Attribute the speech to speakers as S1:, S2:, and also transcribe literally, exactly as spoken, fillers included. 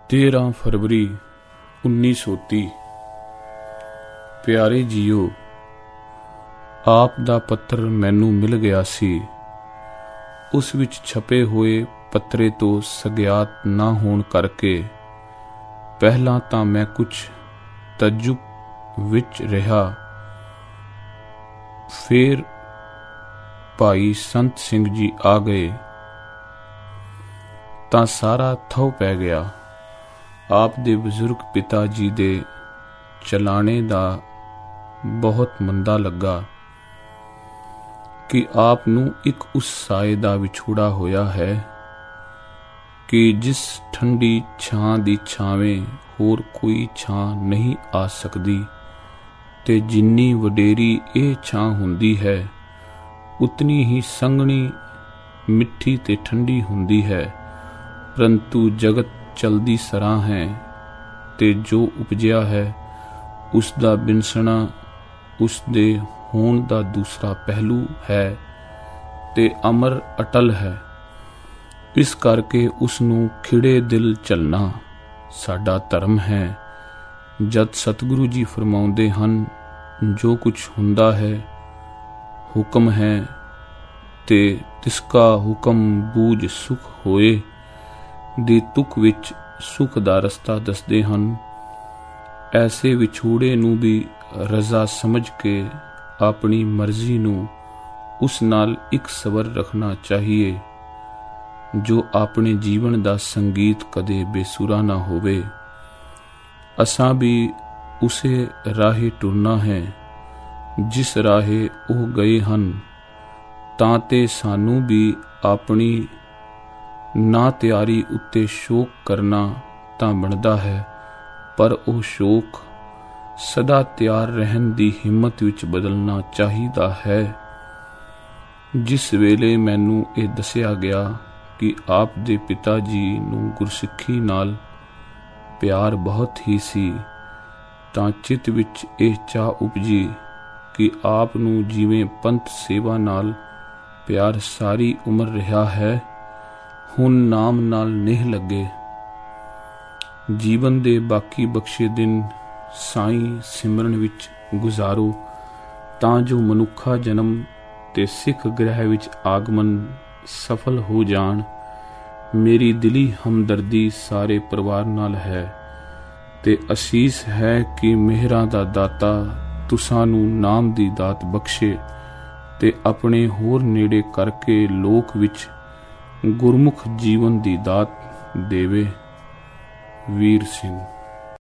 S1: तेरह फरवरी उन्नी सौ तीह। प्यारे जीओ, आप दा पत्र मैनू मिल गया सी। उस विच छपे होए पत्रे तो सग्यात ना होण करके पहला तां मैं कुछ तजुब विच रहा। फिर भाई संत सिंह जी आ गए तां सारा थौ पै गया। आप दे बजुर्ग पिता जी दे चलाने दा बहुत मंदा लगा कि आप नू एक उस साए दा विछोड़ा होया है कि जिस ठंडी छां दी छावें होर कोई छां नहीं आ सकदी, ते जिन्नी वडेरी ये छां हुंदी है उतनी ही संघनी मिठी ते ठंडी हुंदी है। परंतु जगत चलदी सरां है ते जो उपजिया है उसदा बिनसना उस दे होण दा दूसरा पहलू है ते अमर अटल है। इस करके उसनू खिड़े दिल चलना साडा धर्म है। जद सतगुरु जी फरमाउंदे हन जो कुछ हुंदा है हुक्म है ते तिसका हुक्म बूझ सुख होए ਦੀ ਤੁਕ ਵਿੱਚ ਸੁਖ ਦਾ ਰਸਤਾ ਦੱਸਦੇ ਹਨ। ਐਸੇ ਵਿਛੋੜੇ ਨੂੰ ਵੀ ਰਜ਼ਾ ਸਮਝ ਕੇ ਆਪਣੀ ਮਰਜ਼ੀ ਨੂੰ ਉਸ ਨਾਲ ਇੱਕ ਸਵਰ ਰੱਖਣਾ ਚਾਹੀਏ ਜੋ ਆਪਣੇ ਜੀਵਨ ਦਾ ਸੰਗੀਤ ਕਦੇ ਬੇਸੁਰਾ ਨਾ ਹੋਵੇ। ਅਸਾਂ ਵੀ ਉਸੇ ਰਾਹੇ ਟੁਰਨਾ ਹੈ ਜਿਸ ਰਾਹੇ ਉਹ ਗਏ ਹਨ, ਤਾਂ ਤੇ ਸਾਨੂੰ ਵੀ ਆਪਣੀ ਨਾ ਤਿਆਰੀ ਉੱਤੇ ਸ਼ੋਕ ਕਰਨਾ ਤਾਂ ਬਣਦਾ ਹੈ, ਪਰ ਉਹ ਸ਼ੋਕ ਸਦਾ ਤਿਆਰ ਰਹਿਣ ਦੀ ਹਿੰਮਤ ਵਿੱਚ ਬਦਲਣਾ ਚਾਹੀਦਾ ਹੈ। ਜਿਸ ਵੇਲੇ ਮੈਨੂੰ ਇਹ ਦੱਸਿਆ ਗਿਆ ਕਿ ਆਪ ਦੇ ਪਿਤਾ ਜੀ ਨੂੰ ਗੁਰਸਿੱਖੀ ਨਾਲ ਪਿਆਰ ਬਹੁਤ ਹੀ ਸੀ, ਤਾਂ ਚਿੱਤ ਵਿੱਚ ਇਹ ਚਾਹ ਉਪਜੀ ਕਿ ਆਪ ਨੂੰ ਜਿਵੇਂ ਪੰਥ ਸੇਵਾ ਨਾਲ ਪਿਆਰ ਸਾਰੀ ਉਮਰ ਰਿਹਾ ਹੈ, ਹੁਣ ਨਾਮ ਨਾਲ ਨੇਹ ਲੱਗੇ। ਜੀਵਨ ਦੇ ਬਾਕੀ ਬਖਸ਼ੇ ਦਿਨ ਸਾਈਂ ਸਿਮਰਨ ਵਿੱਚ ਗੁਜ਼ਾਰੋ ਤਾਂ ਜੋ ਮਨੁੱਖਾ ਜਨਮ ਤੇ ਸਿੱਖ ਗ੍ਰਹਿ ਵਿੱਚ ਆਗਮਨ ਸਫਲ ਹੋ ਜਾਣ। ਮੇਰੀ ਦਿਲੀ ਹਮਦਰਦੀ ਸਾਰੇ ਪਰਿਵਾਰ ਨਾਲ ਹੈ ਤੇ ਅਸੀਸ ਹੈ ਕਿ ਮਿਹਰਾਂ ਦਾ ਦਾਤਾ ਤੁਸਾਂ ਨੂੰ ਨਾਮ ਦੀ ਦਾਤ ਬਖਸ਼ੇ ਤੇ ਆਪਣੇ ਹੋਰ ਨੇੜੇ ਕਰਕੇ ਲੋਕ ਵਿੱਚ ਗੁਰਮੁਖ ਜੀਵਨ ਦੀ ਦਾਤ ਦੇਵੇ। ਵੀਰ ਸਿੰਘ।